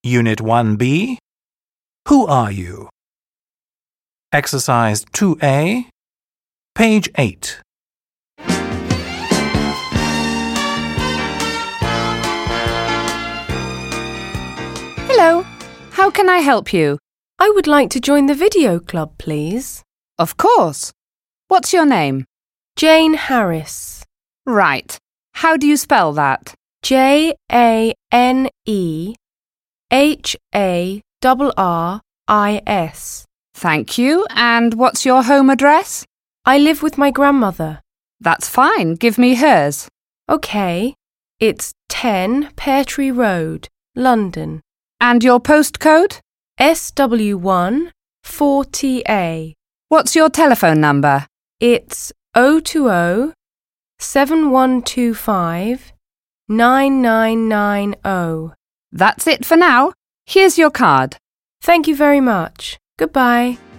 Unit 1B. Who are you? Exercise 2A, page 8. Hello, how can I help you? I would like to join the video club, please. Of course. What's your name? Jane Harris. Right. How do you spell that? JaneHarris. Thank you. And what's your home address? I live with my grandmother. That's fine. Give me hers. OK. It's 10 Pear Tree Road, London. And your postcode? SW1 4TA. What's your telephone number? It's 020 7125 9990. That's it for now. Here's your card. Thank you very much. Goodbye.